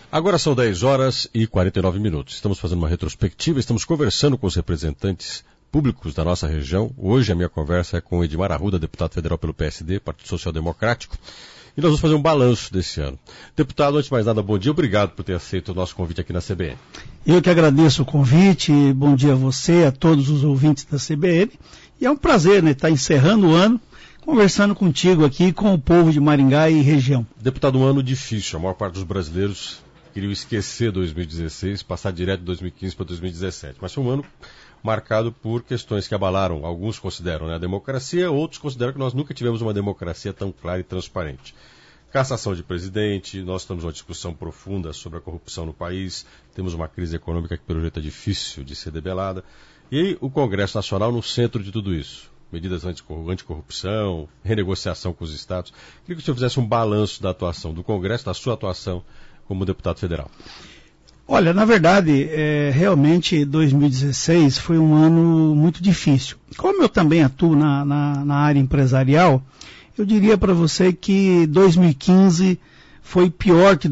Agora são 10 horas e 49 minutos. Estamos fazendo uma retrospectiva, estamos conversando com os representantes públicos da nossa região. Hoje a minha conversa é com Edmar Arruda, deputado federal pelo PSD, Partido Social Democrático. E nós vamos fazer um balanço desse ano. Deputado, antes de mais nada, bom dia. Obrigado por ter aceito o nosso convite aqui na CBN. Eu que agradeço o convite. Bom dia a você, a todos os ouvintes da CBN. E é um prazer, estar encerrando o ano, conversando contigo aqui, com o povo de Maringá e região. Deputado, um ano difícil. A maior parte dos brasileiros queriam esquecer 2016, passar direto de 2015 para 2017. Mas foi um ano marcado por questões que abalaram, alguns consideram, a democracia, outros consideram que nós nunca tivemos uma democracia tão clara e transparente. Cassação de presidente, nós estamos numa discussão profunda sobre a corrupção no país, temos uma crise econômica que pelo jeito é difícil de ser debelada, e aí o Congresso Nacional no centro de tudo isso. Medidas anticorrupção, renegociação com os estados. Queria que o senhor fizesse um balanço da atuação do Congresso, da sua atuação como deputado federal. Olha, na verdade, realmente 2016 foi um ano muito difícil. Como eu também atuo na área empresarial, eu diria para você que 2015 foi pior que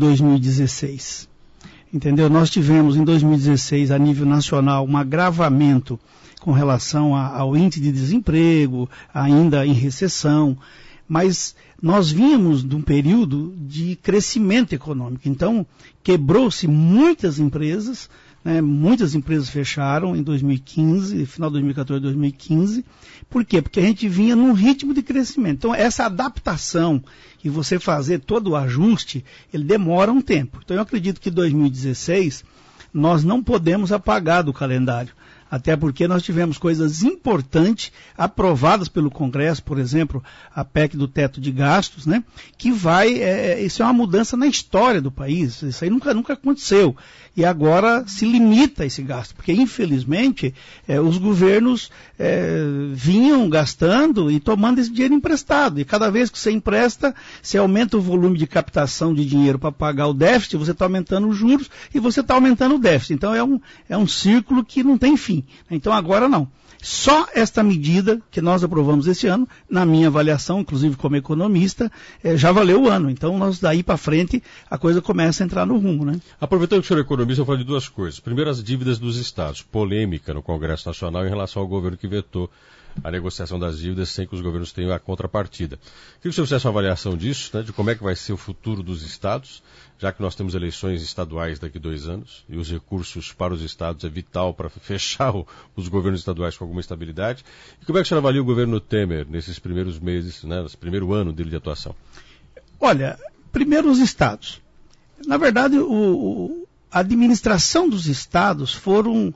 2016. Entendeu? Nós tivemos em 2016, a nível nacional, um agravamento com relação ao índice de desemprego, ainda em recessão, mas nós vínhamos de um período de crescimento econômico. Então, quebrou-se muitas empresas, muitas empresas fecharam em 2015, final de 2014, 2015. Por quê? Porque a gente vinha num ritmo de crescimento. Então, essa adaptação e você fazer todo o ajuste, ele demora um tempo. Então, eu acredito que 2016 nós não podemos apagar do calendário. Até porque nós tivemos coisas importantes aprovadas pelo Congresso, por exemplo, a PEC do teto de gastos, que isso é uma mudança na história do país, isso aí nunca aconteceu. E agora se limita esse gasto, porque infelizmente os governos vinham gastando e tomando esse dinheiro emprestado. E cada vez que você empresta, você aumenta o volume de captação de dinheiro para pagar o déficit, você está aumentando os juros e você está aumentando o déficit. Então é um círculo que não tem fim. Então agora não. Só esta medida que nós aprovamos esse ano, na minha avaliação, inclusive como economista, já valeu o ano. Então nós daí para frente a coisa começa a entrar no rumo. Aproveitando que o senhor é economista, eu falo de duas coisas. Primeiro, as dívidas dos estados. Polêmica no Congresso Nacional em relação ao governo que vetou a negociação das dívidas sem que os governos tenham a contrapartida. Queria que o senhor fizesse uma avaliação disso, de como é que vai ser o futuro dos estados, já que nós temos eleições estaduais daqui a 2 anos, e os recursos para os estados é vital para fechar os governos estaduais com alguma estabilidade. E como é que o senhor avalia o governo Temer nesses primeiros meses, nesse primeiro ano dele de atuação? Olha, primeiro os estados. Na verdade, a administração dos estados foram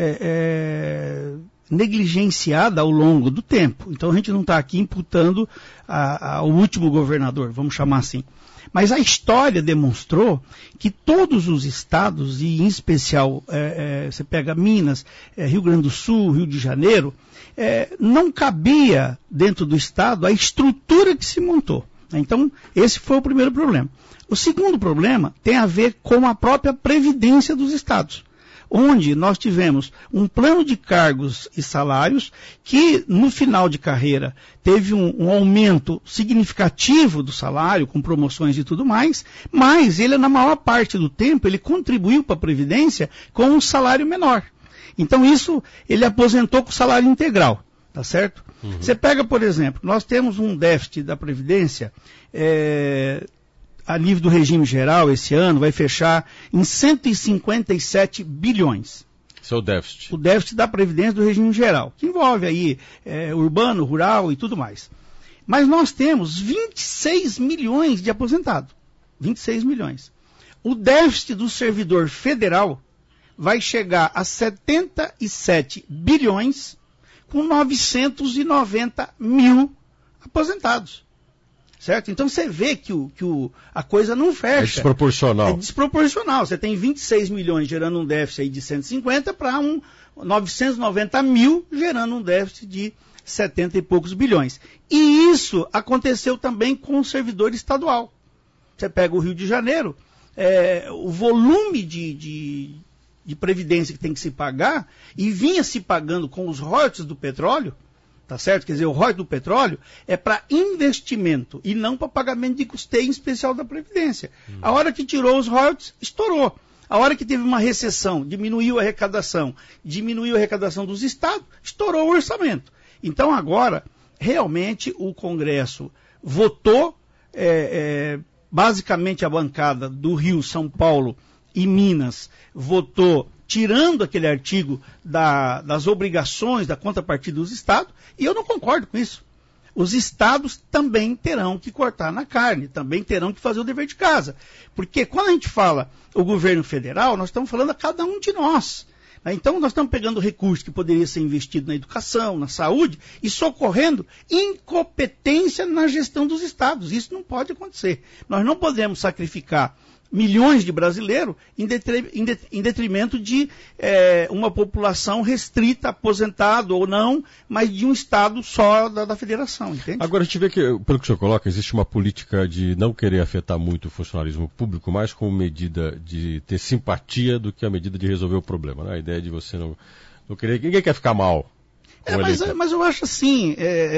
negligenciada ao longo do tempo. Então a gente não está aqui imputando ao último governador, vamos chamar assim. Mas a história demonstrou que todos os estados, e em especial você pega Minas, Rio Grande do Sul, Rio de Janeiro, não cabia dentro do estado a estrutura que se montou. Então esse foi o primeiro problema. O segundo problema tem a ver com a própria previdência dos estados, onde nós tivemos um plano de cargos e salários que, no final de carreira, teve um aumento significativo do salário, com promoções e tudo mais, mas ele, na maior parte do tempo, ele contribuiu para a Previdência com um salário menor. Então, isso, ele aposentou com salário integral, tá certo? Uhum. Você pega, por exemplo, nós temos um déficit da Previdência, a nível do regime geral, esse ano, vai fechar em 157 bilhões. Esse é o déficit. O déficit da Previdência do regime geral, que envolve aí urbano, rural e tudo mais. Mas nós temos 26 milhões de aposentados. 26 milhões. O déficit do servidor federal vai chegar a 77 bilhões com 990 mil aposentados. Certo? Então você vê que a coisa não fecha. É desproporcional. É desproporcional. Você tem 26 milhões gerando um déficit aí de 150 para 990 mil gerando um déficit de 70 e poucos bilhões. E isso aconteceu também com o servidor estadual. Você pega o Rio de Janeiro, o volume de previdência que tem que se pagar, e vinha se pagando com os royalties do petróleo, tá certo? Quer dizer, o royalties do petróleo é para investimento e não para pagamento de custeio, em especial da Previdência. A hora que tirou os royalties, estourou. A hora que teve uma recessão, diminuiu a arrecadação dos estados, estourou o orçamento. Então agora, realmente, o Congresso votou, basicamente a bancada do Rio, São Paulo e Minas votou tirando aquele artigo das obrigações da contrapartida dos estados, e eu não concordo com isso. Os estados também terão que cortar na carne, também terão que fazer o dever de casa. Porque quando a gente fala o governo federal, nós estamos falando a cada um de nós. Então nós estamos pegando recursos que poderiam ser investidos na educação, na saúde, e socorrendo incompetência na gestão dos estados. Isso não pode acontecer. Nós não podemos sacrificar milhões de brasileiros em detrimento de uma população restrita, aposentado ou não, mas de um estado só da federação, entende? Agora a gente vê que, pelo que o senhor coloca, existe uma política de não querer afetar muito o funcionalismo público, mais como medida de ter simpatia do que a medida de resolver o problema, né? A ideia de você não querer... Ninguém quer ficar mal. Mas eu acho assim,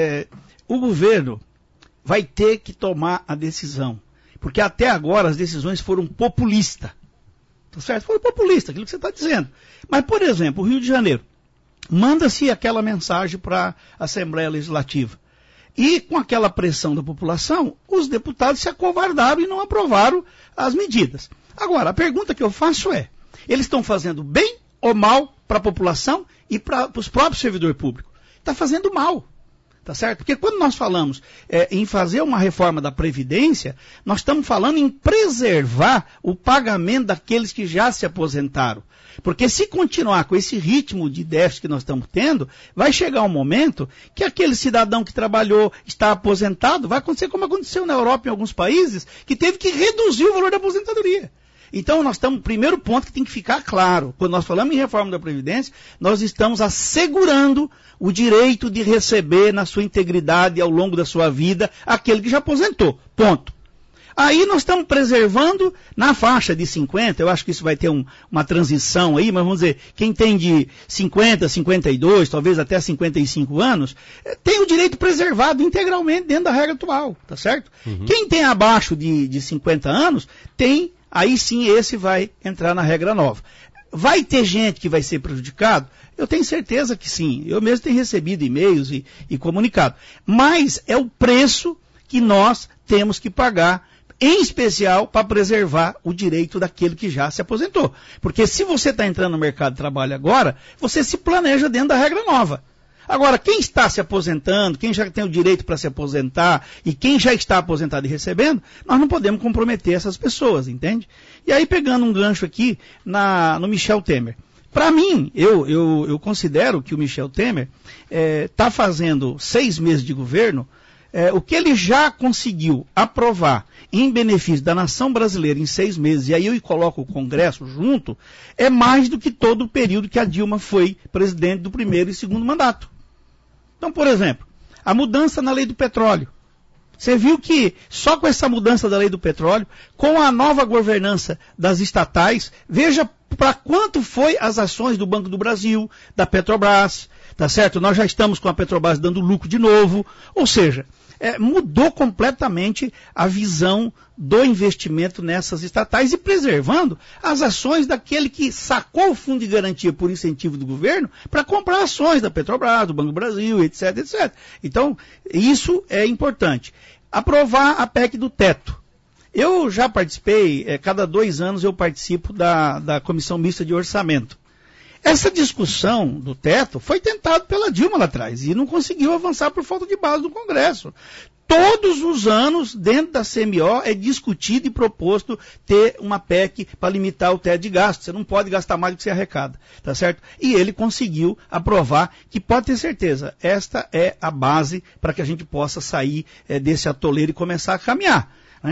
o governo vai ter que tomar a decisão. Porque até agora as decisões foram populistas. Tá certo? Foram populistas, aquilo que você está dizendo. Mas, por exemplo, o Rio de Janeiro, manda-se aquela mensagem para a Assembleia Legislativa. E com aquela pressão da população, os deputados se acovardaram e não aprovaram as medidas. Agora, a pergunta que eu faço é, eles estão fazendo bem ou mal para a população e para os próprios servidores públicos? Está fazendo mal. Tá certo? Porque quando nós falamos em fazer uma reforma da Previdência, nós estamos falando em preservar o pagamento daqueles que já se aposentaram. Porque se continuar com esse ritmo de déficit que nós estamos tendo, vai chegar um momento que aquele cidadão que trabalhou, está aposentado, vai acontecer como aconteceu na Europa e em alguns países, que teve que reduzir o valor da aposentadoria. Então, nós estamos, primeiro ponto que tem que ficar claro, quando nós falamos em reforma da Previdência, nós estamos assegurando o direito de receber na sua integridade ao longo da sua vida aquele que já aposentou, ponto. Aí nós estamos preservando na faixa de 50, eu acho que isso vai ter uma transição aí, mas vamos dizer, quem tem de 50, 52, talvez até 55 anos, tem o direito preservado integralmente dentro da regra atual, tá certo? Uhum. Quem tem abaixo de 50 anos, tem... Aí sim esse vai entrar na regra nova. Vai ter gente que vai ser prejudicado? Eu tenho certeza que sim. Eu mesmo tenho recebido e-mails e comunicado. Mas é o preço que nós temos que pagar, em especial para preservar o direito daquele que já se aposentou. Porque se você está entrando no mercado de trabalho agora, você se planeja dentro da regra nova. Agora, quem está se aposentando, quem já tem o direito para se aposentar e quem já está aposentado e recebendo, nós não podemos comprometer essas pessoas, entende? E aí, pegando um gancho aqui no Michel Temer. Para mim, eu considero que o Michel Temer está fazendo 6 meses de governo, o que ele já conseguiu aprovar em benefício da nação brasileira em 6 meses, e aí eu coloco o Congresso junto, é mais do que todo o período que a Dilma foi presidente do primeiro e segundo mandato. Então, por exemplo, a mudança na lei do petróleo. Você viu que só com essa mudança da lei do petróleo, com a nova governança das estatais, veja para quanto foi as ações do Banco do Brasil, da Petrobras, tá certo? Nós já estamos com a Petrobras dando lucro de novo, ou seja, mudou completamente a visão do investimento nessas estatais e preservando as ações daquele que sacou o fundo de garantia por incentivo do governo para comprar ações da Petrobras, do Banco do Brasil, etc, etc. Então, isso é importante. Aprovar a PEC do teto. Eu já participei, cada 2 anos eu participo da Comissão Mista de Orçamento. Essa discussão do teto foi tentada pela Dilma lá atrás e não conseguiu avançar por falta de base do Congresso. Todos os anos, dentro da CMO, é discutido e proposto ter uma PEC para limitar o teto de gasto. Você não pode gastar mais do que você arrecada, tá certo? E ele conseguiu aprovar, que pode ter certeza, esta é a base para que a gente possa sair desse atoleiro e começar a caminhar, né?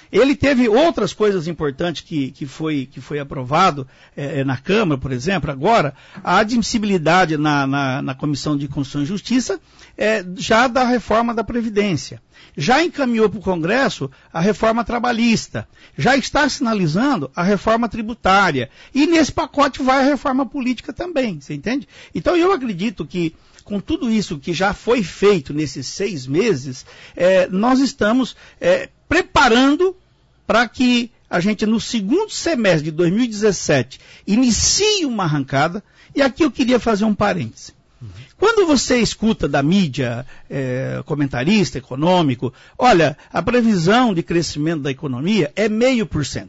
Ele teve outras coisas importantes que foi aprovado na Câmara, por exemplo, agora, a admissibilidade na Comissão de Constituição e Justiça já da reforma da Previdência. Já encaminhou para o Congresso a reforma trabalhista, já está sinalizando a reforma tributária, e nesse pacote vai a reforma política também, você entende? Então eu acredito que, com tudo isso que já foi feito nesses 6 meses, nós estamos preparando para que a gente, no segundo semestre de 2017, inicie uma arrancada, e aqui eu queria fazer um parêntese. Quando você escuta da mídia, comentarista econômico, olha, a previsão de crescimento da economia é 0,5%.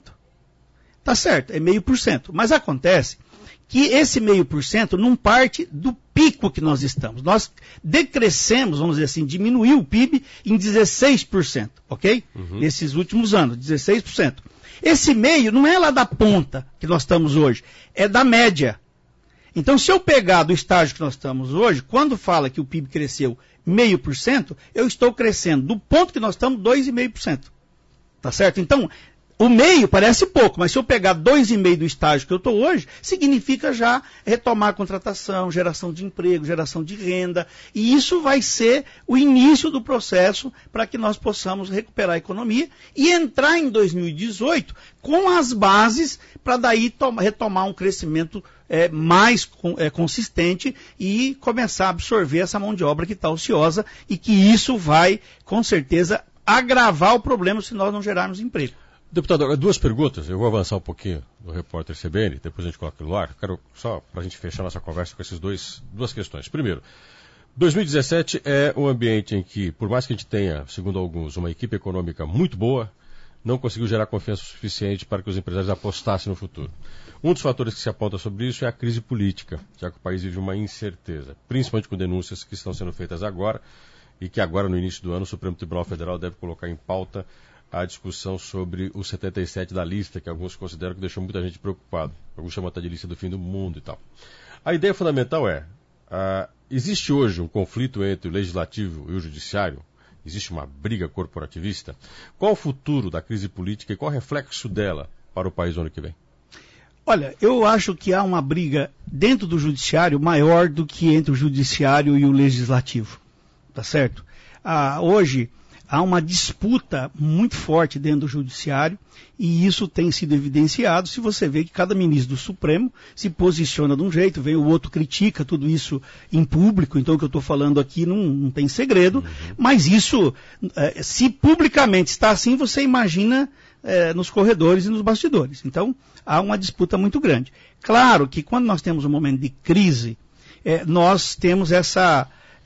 Tá certo, é 0,5%. Mas acontece que esse 0,5% não parte do pico que nós estamos. Nós decrescemos, vamos dizer assim, diminuiu o PIB em 16%, ok? Nesses últimos anos, 16%. Esse meio não é lá da ponta que nós estamos hoje, é da média. Então, se eu pegar do estágio que nós estamos hoje, quando fala que o PIB cresceu 0,5%, eu estou crescendo do ponto que nós estamos 2,5%. Tá certo? Então, o meio parece pouco, mas se eu pegar 2,5% do estágio que eu estou hoje, significa já retomar a contratação, geração de emprego, geração de renda, e isso vai ser o início do processo para que nós possamos recuperar a economia e entrar em 2018 com as bases para daí retomar um crescimento mais consistente e começar a absorver essa mão de obra que está ociosa, e que isso vai, com certeza, agravar o problema se nós não gerarmos emprego. Deputado, 2 perguntas, eu vou avançar um pouquinho do repórter CBN, depois a gente coloca no ar. Quero só, para a gente fechar nossa conversa com essas duas questões. Primeiro, 2017 é um ambiente em que, por mais que a gente tenha, segundo alguns, uma equipe econômica muito boa, não conseguiu gerar confiança suficiente para que os empresários apostassem no futuro. Um dos fatores que se aponta sobre isso é a crise política, já que o país vive uma incerteza, principalmente com denúncias que estão sendo feitas agora, e que agora, no início do ano, o Supremo Tribunal Federal deve colocar em pauta a discussão sobre o 77 da lista, que alguns consideram que deixou muita gente preocupado. Alguns chamam até de lista do fim do mundo e tal. A ideia fundamental existe hoje um conflito entre o legislativo e o judiciário? Existe uma briga corporativista? Qual o futuro da crise política e qual o reflexo dela para o país no ano que vem? Olha, eu acho que há uma briga dentro do judiciário maior do que entre o judiciário e o legislativo. Tá certo? Hoje há uma disputa muito forte dentro do judiciário, e isso tem sido evidenciado se você vê que cada ministro do Supremo se posiciona de um jeito, vem o outro, critica tudo isso em público. Então o que eu estou falando aqui não tem segredo, mas isso, se publicamente está assim, você imagina nos corredores e nos bastidores. Então há uma disputa muito grande. Claro que quando nós temos um momento de crise, nós temos essa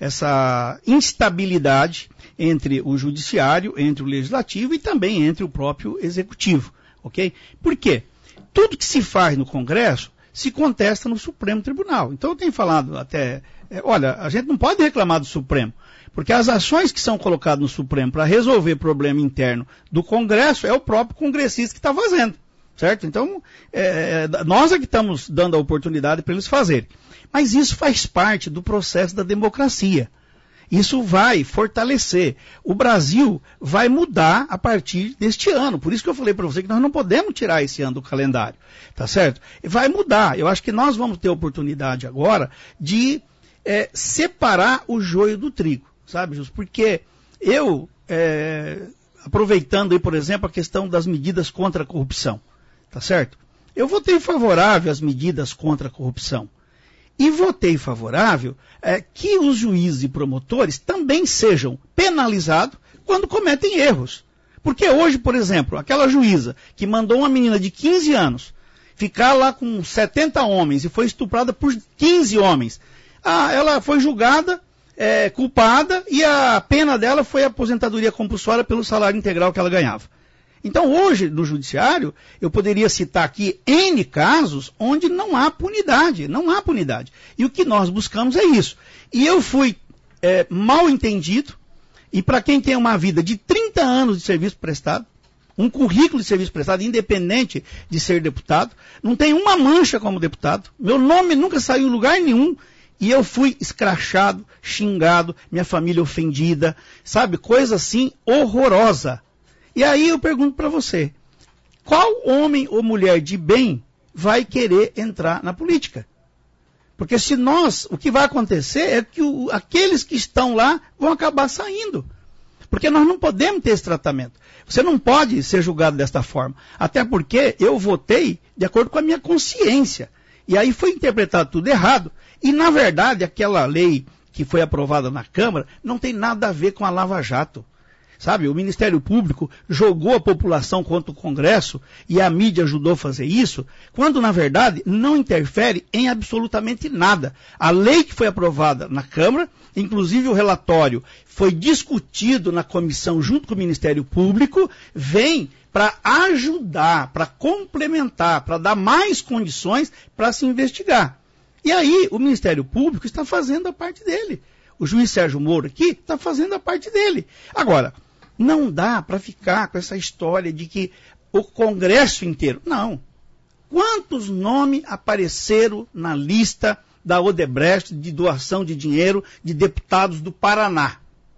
instabilidade entre o judiciário, entre o legislativo e também entre o próprio executivo, ok? Por quê? Tudo que se faz no Congresso se contesta no Supremo Tribunal. Então eu tenho falado até, olha, a gente não pode reclamar do Supremo, porque as ações que são colocadas no Supremo para resolver problema interno do Congresso é o próprio congressista que está fazendo, certo? Então, nós é que estamos dando a oportunidade para eles fazerem. Mas isso faz parte do processo da democracia. Isso vai fortalecer. O Brasil vai mudar a partir deste ano. Por isso que eu falei para você que nós não podemos tirar esse ano do calendário. Tá certo? Vai mudar. Eu acho que nós vamos ter a oportunidade agora de separar o joio do trigo. Sabe, Justo? Porque eu, aproveitando aí, por exemplo, a questão das medidas contra a corrupção. Tá certo? Eu votei favorável às medidas contra a corrupção. E votei favorável que os juízes e promotores também sejam penalizados quando cometem erros. Porque hoje, por exemplo, aquela juíza que mandou uma menina de 15 anos ficar lá com 70 homens e foi estuprada por 15 homens, ela foi julgada, culpada, e a pena dela foi a aposentadoria compulsória pelo salário integral que ela ganhava. Então, hoje, no judiciário, eu poderia citar aqui N casos onde não há punidade, não há punidade. E o que nós buscamos é isso. E eu fui mal entendido, e para quem tem uma vida de 30 anos de serviço prestado, um currículo de serviço prestado, independente de ser deputado, não tem uma mancha como deputado, meu nome nunca saiu em lugar nenhum, e eu fui escrachado, xingado, minha família ofendida, sabe, coisa assim horrorosa. E aí eu pergunto para você, qual homem ou mulher de bem vai querer entrar na política? Porque se o que vai acontecer é que aqueles que estão lá vão acabar saindo. Porque nós não podemos ter esse tratamento. Você não pode ser julgado desta forma. Até porque eu votei de acordo com a minha consciência. E aí foi interpretado tudo errado. E, na verdade, aquela lei que foi aprovada na Câmara não tem nada a ver com a Lava Jato. Sabe, o Ministério Público jogou a população contra o Congresso e a mídia ajudou a fazer isso, quando, na verdade, não interfere em absolutamente nada. A lei que foi aprovada na Câmara, inclusive o relatório foi discutido na comissão junto com o Ministério Público, vem para ajudar, para complementar, para dar mais condições para se investigar. E aí o Ministério Público está fazendo a parte dele. O juiz Sérgio Moro aqui está fazendo a parte dele. Agora, não dá para ficar com essa história de que o Congresso inteiro... Não. Quantos nomes apareceram na lista da Odebrecht de doação de dinheiro de deputados do Paraná?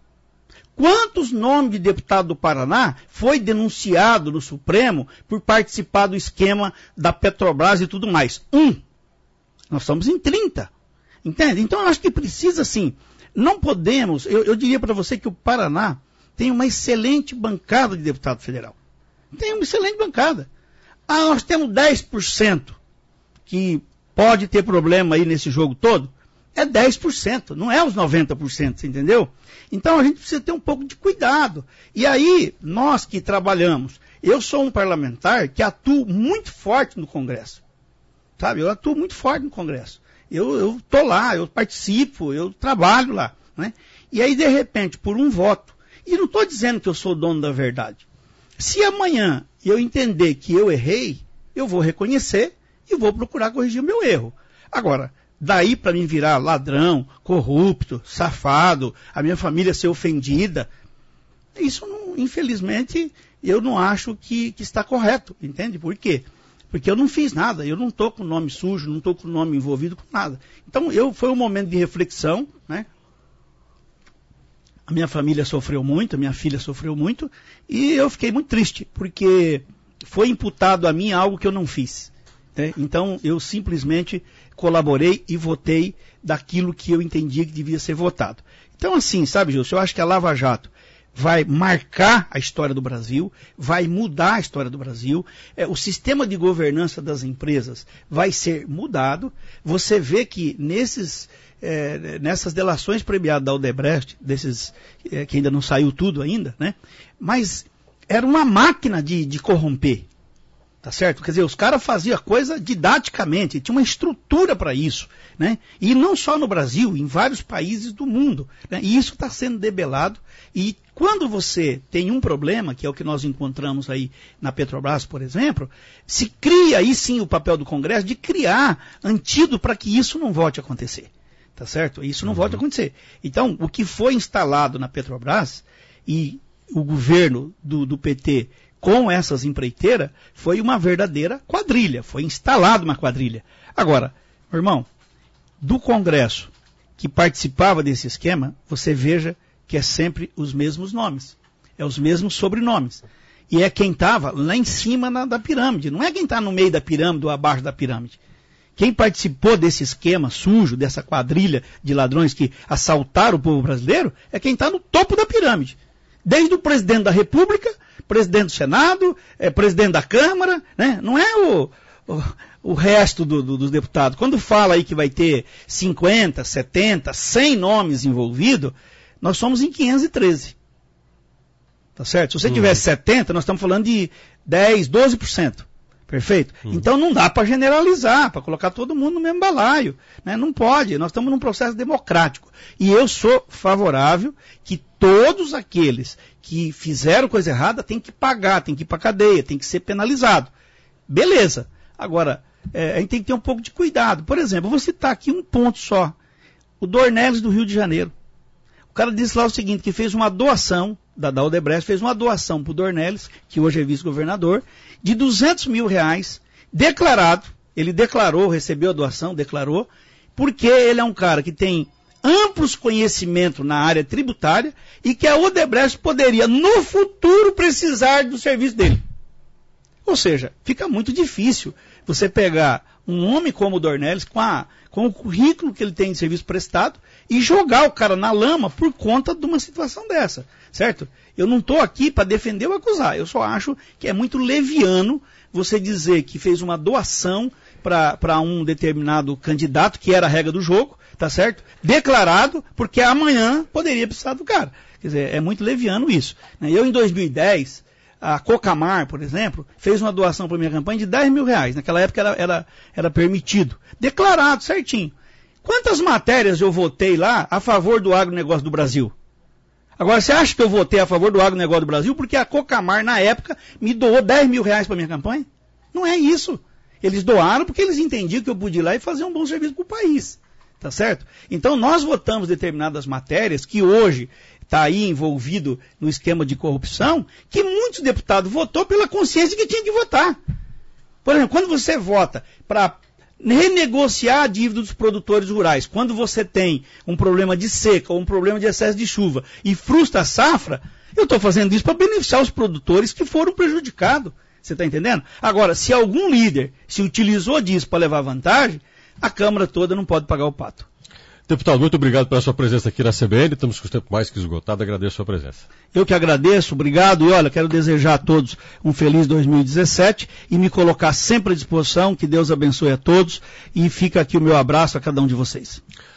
Quantos nomes de deputado do Paraná foi denunciado no Supremo por participar do esquema da Petrobras e tudo mais? 1. Nós estamos em 30. Entende? Então eu acho que precisa, sim... Não podemos, eu diria para você que o Paraná tem uma excelente bancada de deputado federal. Tem uma excelente bancada. Nós temos 10% que pode ter problema aí nesse jogo todo. É 10%, não é os 90%, você entendeu? Então a gente precisa ter um pouco de cuidado. E aí, nós que trabalhamos, eu sou um parlamentar que atuo muito forte no Congresso. Sabe, eu atuo muito forte no Congresso. Eu estou lá, eu participo, eu trabalho lá. Né? E aí, de repente, por um voto, e não estou dizendo que eu sou o dono da verdade. Se amanhã eu entender que eu errei, eu vou reconhecer e vou procurar corrigir o meu erro. Agora, daí para mim virar ladrão, corrupto, safado, a minha família ser ofendida, isso, não, infelizmente, eu não acho que está correto. Entende? Por quê? Porque eu não fiz nada, eu não estou com o nome sujo, não estou com o nome envolvido com nada. Então, foi um momento de reflexão, né? A minha família sofreu muito, a minha filha sofreu muito, e eu fiquei muito triste, porque foi imputado a mim algo que eu não fiz. Né? Então, eu simplesmente colaborei e votei daquilo que eu entendia que devia ser votado. Então, assim, sabe, Gilson, eu acho que a Lava Jato vai marcar a história do Brasil, vai mudar a história do Brasil, o sistema de governança das empresas vai ser mudado. Você vê que nessas delações premiadas da Odebrecht, que ainda não saiu tudo ainda, né? Mas era uma máquina de corromper. Tá certo? Quer dizer, os caras faziam a coisa didaticamente, tinha uma estrutura para isso, né? E não só no Brasil, em vários países do mundo, né? E isso está sendo debelado. E quando você tem um problema, que é o que nós encontramos aí na Petrobras, por exemplo, se cria aí sim o papel do Congresso de criar antídoto para que isso não volte a acontecer. Tá certo? Isso não volte a acontecer. Então, o que foi instalado na Petrobras e o governo do PT com essas empreiteiras, foi uma verdadeira quadrilha, foi instalada uma quadrilha. Agora, meu irmão, do Congresso que participava desse esquema, você veja que é sempre os mesmos nomes, é os mesmos sobrenomes. E é quem estava lá em cima da pirâmide, não é quem está no meio da pirâmide ou abaixo da pirâmide. Quem participou desse esquema sujo, dessa quadrilha de ladrões que assaltaram o povo brasileiro, é quem está no topo da pirâmide. Desde o presidente da República, presidente do Senado, presidente da Câmara, né? Não é o resto dos deputados. Quando fala aí que vai ter 50, 70, 100 nomes envolvidos, nós somos em 513. Tá certo? Se você tivesse 70, nós estamos falando de 10, 12%. Perfeito? Então não dá para generalizar, para colocar todo mundo no mesmo balaio. Né? Não pode, nós estamos num processo democrático. E eu sou favorável que todos aqueles que fizeram coisa errada têm que pagar, têm que ir para a cadeia, têm que ser penalizado. Beleza. Agora, a gente tem que ter um pouco de cuidado. Por exemplo, eu vou citar aqui um ponto só. O Dornelles do Rio de Janeiro. O cara disse lá o seguinte, que fez uma doação, da Odebrecht, fez uma doação para o Dornelles, que hoje é vice-governador, de R$200 mil, declarado, ele declarou, recebeu a doação, declarou, porque ele é um cara que tem amplos conhecimentos na área tributária e que a Odebrecht poderia, no futuro, precisar do serviço dele. Ou seja, fica muito difícil você pegar um homem como o Dornelles, com o currículo que ele tem de serviço prestado, e jogar o cara na lama por conta de uma situação dessa, certo? Eu não estou aqui para defender ou acusar, eu só acho que é muito leviano você dizer que fez uma doação para um determinado candidato, que era a regra do jogo, tá certo? Declarado, porque amanhã poderia precisar do cara. Quer dizer, é muito leviano isso. Eu, em 2010, a Cocamar, por exemplo, fez uma doação para minha campanha de R$10 mil. Naquela época era permitido. Declarado, certinho. Quantas matérias eu votei lá a favor do agronegócio do Brasil? Agora, você acha que eu votei a favor do agronegócio do Brasil porque a Cocamar, na época, me doou R$10 mil para minha campanha? Não é isso. Eles doaram porque eles entendiam que eu podia ir lá e fazer um bom serviço para o país. Tá certo? Então, nós votamos determinadas matérias que hoje está aí envolvido no esquema de corrupção, que muitos deputados votou pela consciência que tinha que votar. Por exemplo, quando você vota para renegociar a dívida dos produtores rurais, quando você tem um problema de seca ou um problema de excesso de chuva e frustra a safra, eu estou fazendo isso para beneficiar os produtores que foram prejudicados. Você está entendendo? Agora, se algum líder se utilizou disso para levar vantagem, a Câmara toda não pode pagar o pato. Deputado, muito obrigado pela sua presença aqui na CBN. Estamos com o tempo mais que esgotado. Agradeço a sua presença. Eu que agradeço, obrigado. E olha, quero desejar a todos um feliz 2017 e me colocar sempre à disposição. Que Deus abençoe a todos. E fica aqui o meu abraço a cada um de vocês.